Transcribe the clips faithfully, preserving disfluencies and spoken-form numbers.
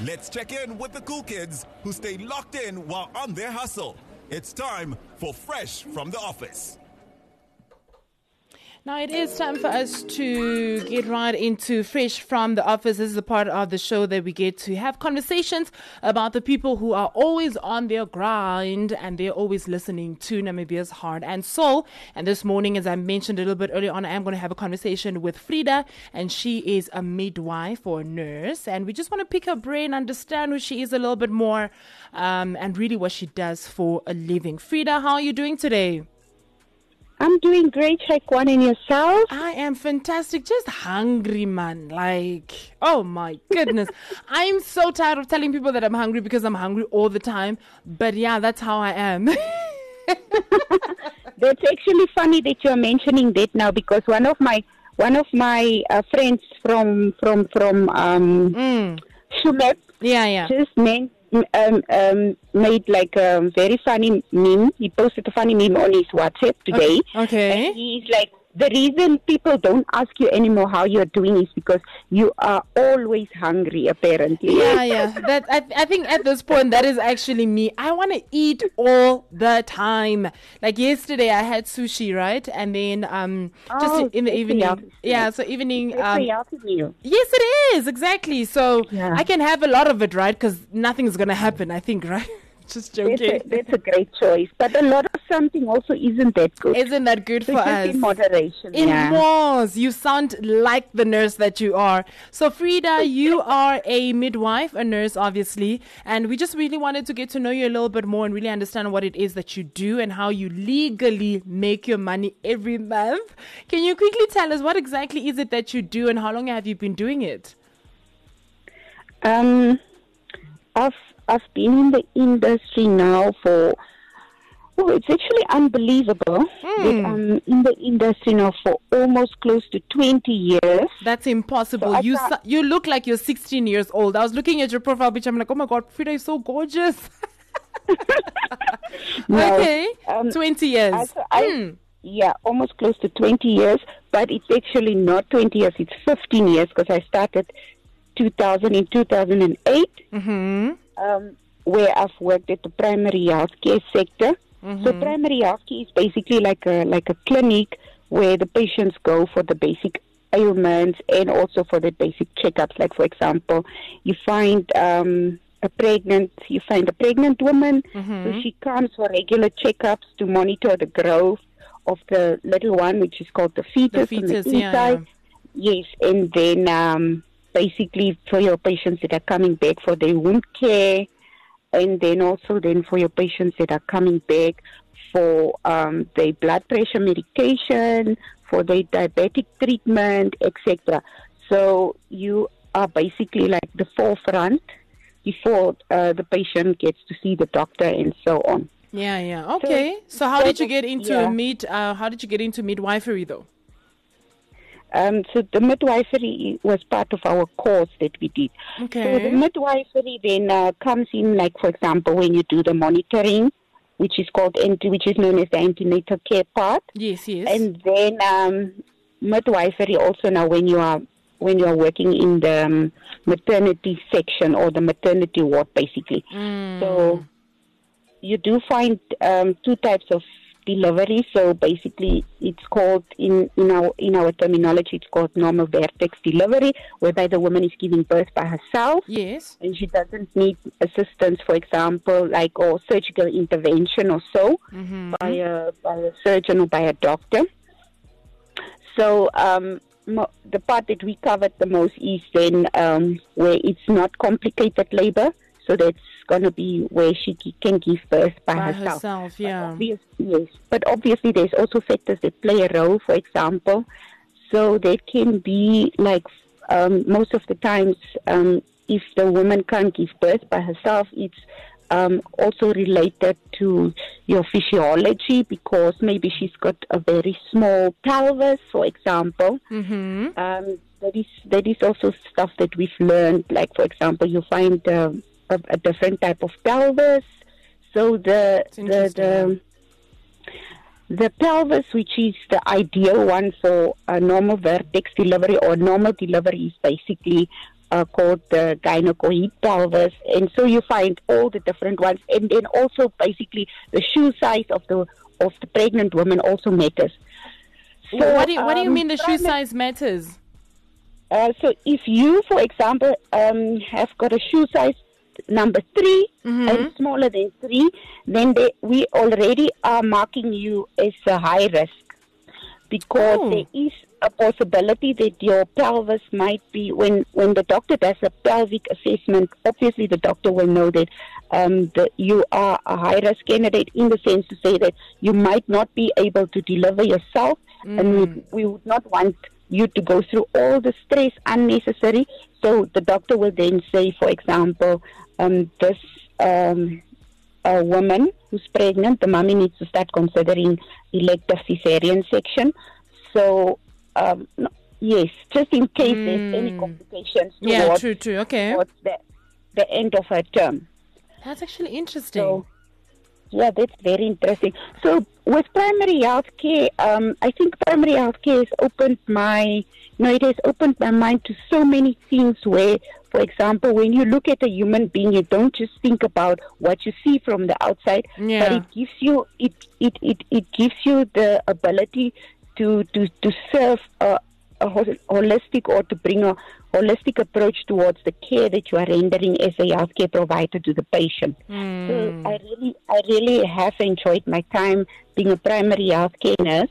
Let's check in with the cool kids who stay locked in while on their hustle. It's time for Fresh from the Office. Now it is time for us to get right into Fresh from the Office. This is a part of the show that we get to have conversations about the people who are always on their grind and they're always listening to Namibia's Heart and Soul. And this morning, as I mentioned a little bit earlier on, I am going to have a conversation with Frida, and she is a midwife or a nurse. And we just want to pick her brain, understand who she is a little bit more, um, and really what she does for a living. Frida, how are you doing today? I'm doing great, Shaikwan, and yourself? I am fantastic. Just hungry, man. Like, oh my goodness. I'm so tired of telling people that I'm hungry because I'm hungry all the time. But yeah, that's how I am. That's actually funny that you're mentioning that now, because one of my one of my uh, friends from from from um mm. Shumep yeah, yeah. just meant. Um, um, made like a very funny meme. He posted a funny meme on his WhatsApp today. Okay. okay. And he's like, the reason people don't ask you anymore how you're doing is because you are always hungry, apparently. Yeah, yeah. That I, I think at this point, that is actually me. I want to eat all the time. Like yesterday, I had sushi, right? And then um, just oh, in the evening. Yeah, so evening. Um, yes, it is, exactly. So yeah. I can have a lot of it, right? Because nothing's going to happen, I think, right? Just joking. That's a, that's a great choice. But a lot of something also isn't that good. Isn't that good so for us? In moderation. It yeah. was. You sound like the nurse that you are. So, Frida, you are a midwife, a nurse, obviously. And we just really wanted to get to know you a little bit more and really understand what it is that you do and how you legally make your money every month. Can you quickly tell us what exactly is it that you do and how long have you been doing it? Um, I've I've been in the industry now for, oh, it's actually unbelievable mm. that I'm in the industry now for almost close to twenty years. That's impossible. So you su- you look like you're sixteen years old. I was looking at your profile picture. I'm like, oh my God, Frida is so gorgeous. no, okay, um, twenty years. I, so I, mm. Yeah, almost close to twenty years, but it's actually not twenty years, it's fifteen years because I started two thousand in two thousand eight. Mm-hmm. Um, where I've worked at the primary healthcare sector. Mm-hmm. So primary healthcare is basically like a like a clinic where the patients go for the basic ailments and also for the basic checkups. Like, for example, you find um, a pregnant you find a pregnant woman, mm-hmm. so she comes for regular checkups to monitor the growth of the little one, which is called the fetus, the fetus on the inside. Yeah, yeah. Yes, and then um, basically for your patients that are coming back for their wound care, and then also then for your patients that are coming back for um, their blood pressure medication, for their diabetic treatment, et cetera. So you are basically like the forefront before uh, the patient gets to see the doctor and so on. Yeah, yeah. Okay. So, so how so did you get into yeah. mid? Uh, how did you get into midwifery though? Um, so the midwifery was part of our course that we did. Okay. So the midwifery then uh, comes in, like, for example, when you do the monitoring, which is called anti, which is known as the antenatal care part. Yes, yes. And then um, midwifery also now when you are when you are working in the um, maternity section or the maternity ward, basically. Mm. So you do find um, two types of delivery. So basically it's called in, in our in our terminology it's called normal vertex delivery, whereby the woman is giving birth by herself. Yes. And she doesn't need assistance, for example, like or surgical intervention or so mm-hmm. by a by a surgeon or by a doctor. So um mo- the part that we covered the most is then um where it's not complicated labor. So that's going to be where she can give birth by, by herself. herself yeah. Obvious, yes, but obviously there's also factors that play a role, for example. So that can be like um, most of the times um, if the woman can't give birth by herself, it's um, also related to your physiology because maybe she's got a very small pelvis, for example. Mm-hmm. Um, that is, that is also stuff that we've learned. Like, for example, you find... Uh, A, a different type of pelvis. So the the, the the pelvis, which is the ideal one for a normal vertex delivery or normal delivery, is basically uh, called the gynecoid pelvis, and so you find all the different ones, and then also basically the shoe size of the of the pregnant woman also matters. So, what do you, what do you um, mean the shoe size matters? Uh, so if you, for example, um, have got a shoe size number three Mm-hmm. and smaller than three, then they, we already are marking you as a high risk, because Oh. there is a possibility that your pelvis might be, when, when the doctor does a pelvic assessment, obviously the doctor will know that um, the, you are a high risk candidate, in the sense to say that you might not be able to deliver yourself, and we, we would not want you to go through all the stress unnecessary. So the doctor will then say, for example, um, this um, a woman who's pregnant, the mommy needs to start considering elective cesarean section. So, um, no, yes, just in case Mm. there's any complications Yeah, towards, true, true. Okay. towards the, the end of her term. That's actually interesting. So, yeah, that's very interesting. So with primary health care, um, I think primary health care has opened my, you know, it has opened my mind to so many things where, for example, when you look at a human being, you don't just think about what you see from the outside, Yeah. but it gives you, it, it, it, it gives you the ability to, to, to serve a, a hol- holistic or to bring a holistic approach towards the care that you are rendering as a healthcare provider to the patient. Mm. So I really, I really have enjoyed my time being a primary healthcare nurse,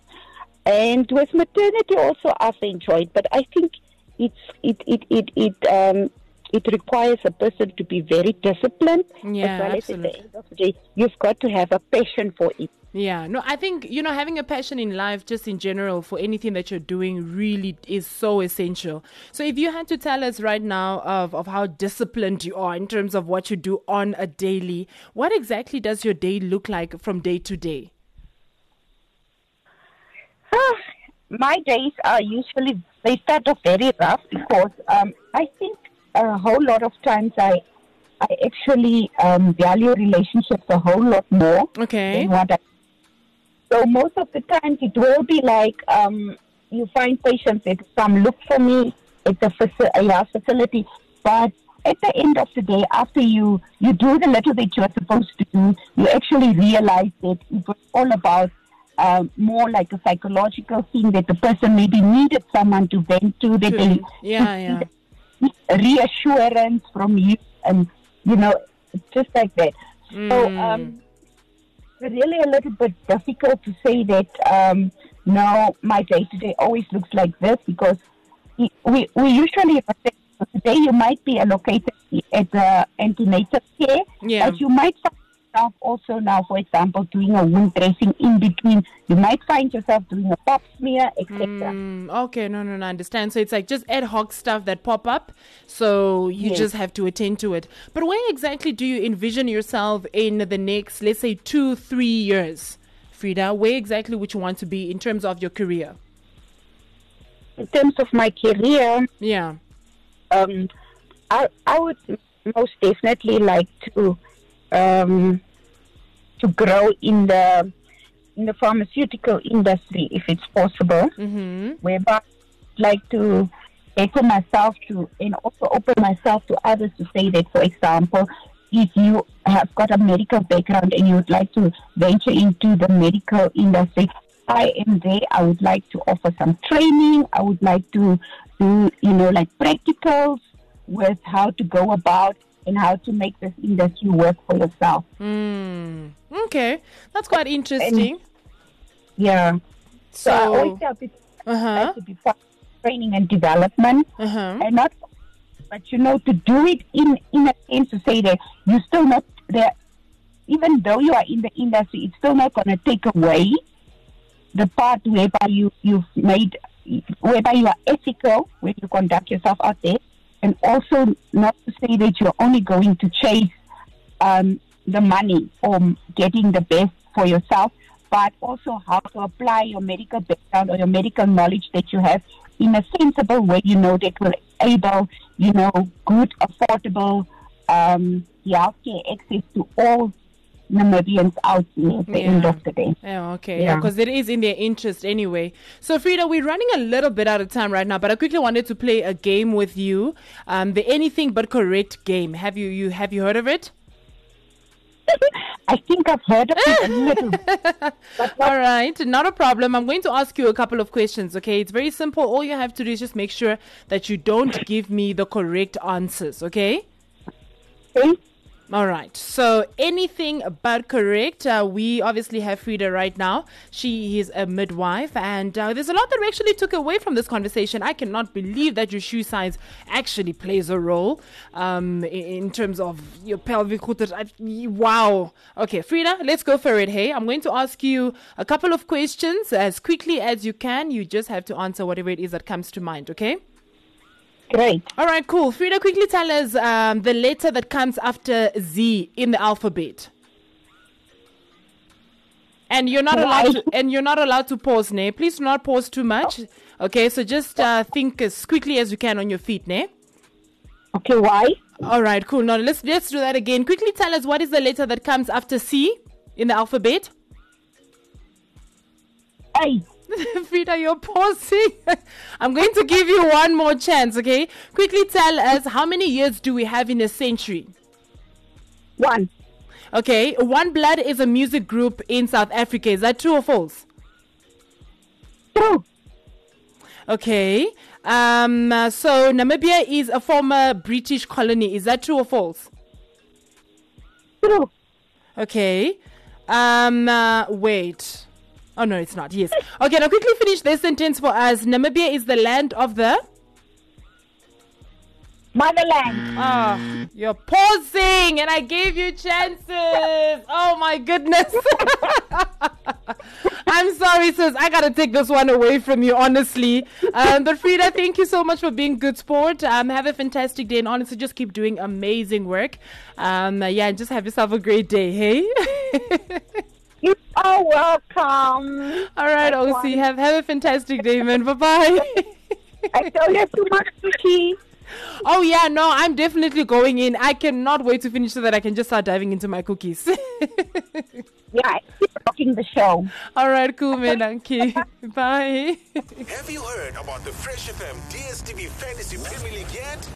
and with maternity also I've enjoyed. But I think it's it it it it um it requires a person to be very disciplined, Yeah, as well as at absolutely. the end of the day, you've got to have a passion for it. Yeah, no, I think, you know, having a passion in life, just in general, for anything that you're doing really is so essential. So if you had to tell us right now of, of how disciplined you are in terms of what you do on a daily, what exactly does your day look like from day to day? Ah, my days are usually, they start off very rough, because um, I think a whole lot of times I I actually um, value relationships a whole lot more Okay. than what I. So most of the times it will be like um, you find patients that come look for me at the faci- a health facility, but at the end of the day, after you, you do the little that you're supposed to do, you actually realize that it was all about um, more like a psychological thing, that the person maybe needed someone to vent to, that To- they yeah, yeah. reassurance from you, and you know, just like that. So Mm. um, it's really a little bit difficult to say that um, no, my day to day always looks like this, because we we, we usually today you might be allocated at the antenatal care, Yeah. but you might find yourself also now, for example, doing a wound dressing in between. You might find yourself doing a pap smear, et cetera. Mm, okay, no, no, no, I understand. So it's like just ad hoc stuff that pop up, so you Yes. just have to attend to it. But where exactly do you envision yourself in the next, let's say, two, three years, Frida? Where exactly would you want to be in terms of your career? In terms of my career, Yeah. um, I, I would most definitely like to um, to grow in the in the pharmaceutical industry, if it's possible. Mm-hmm. Whereby I'd like to better myself to, and also open myself to others, to say that, for example, if you have got a medical background and you would like to venture into the medical industry, I am there. I would like to offer some training. I would like to do, you know, like practicals with how to go about and how to make this industry work for yourself. Mm. Okay, that's quite interesting. Yeah. So, I always So, tell people uh-huh, to be part of training and development, uh-huh. and not, but you know, to do it in in a sense to say that you still not there, even though you are in the industry, it's still not going to take away the part whereby you you've made, whereby you are ethical when you conduct yourself out there, and also not to say that you're only going to chase um, the money or getting the best for yourself, but also how to apply your medical background or your medical knowledge that you have in a sensible way, you know, that will enable, you know, good, affordable um, healthcare access to all Namibians out here at the Yeah. end of the day. Yeah, okay. Yeah. Because it is in their interest anyway. So, Frida, we're running a little bit out of time right now, but I quickly wanted to play a game with you. Um, the Anything But Correct game. Have you, you have you heard of it? I think I've heard of it a little. But All right, not a problem. I'm going to ask you a couple of questions, okay? It's very simple. All you have to do is just make sure that you don't give me the correct answers, okay? okay. All right. So anything but correct. Uh, we obviously have Frida right now. She is a midwife, and uh, there's a lot that we actually took away from this conversation. I cannot believe that your shoe size actually plays a role um, in, in terms of your pelvic footage. I, wow. Okay, Frida, let's go for it. Hey, I'm going to ask you a couple of questions as quickly as you can. You just have to answer whatever it is that comes to mind. Okay. Great. All right, cool. Frida, quickly tell us um, the letter that comes after Z in the alphabet. And you're not Why? allowed to, and you're not allowed to pause, ne? Please do not pause too much. Okay, so just uh, think as quickly as you can on your feet, ne? Okay, why? All right, cool. Now let's let's do that again. Quickly tell us what is the letter that comes after C in the alphabet. A. Frida, you're pausing. I'm going to give you one more chance, okay? Quickly tell us how many years do we have in a century? One. Okay, One Blood is a music group in South Africa. Is that true or false? True. Okay. Um. uh, so Namibia is a former British colony. Is that true or false? True. Okay. Um. Uh, wait. Oh no, it's not. Yes. Okay. Now quickly finish this sentence for us. Namibia is the land of the. Motherland. Ah, you're pausing, and I gave you chances. Oh my goodness. I'm sorry, sis. I gotta take this one away from you, honestly. Um, but Frida, thank you so much for being good sport. Um, have a fantastic day, and honestly, just keep doing amazing work. Um, uh, yeah, and just have yourself a great day. Hey. You are welcome. All right, O C. Have have a fantastic day, man. Bye bye. I told you too much, Vicky. Oh yeah, no, I'm definitely going in. I cannot wait to finish so that I can just start diving into my cookies. Yeah, keep rocking the show. All right, cool, man. Okay. Bye. Have you heard about the Fresh F M D S T V Fantasy Premier League yet?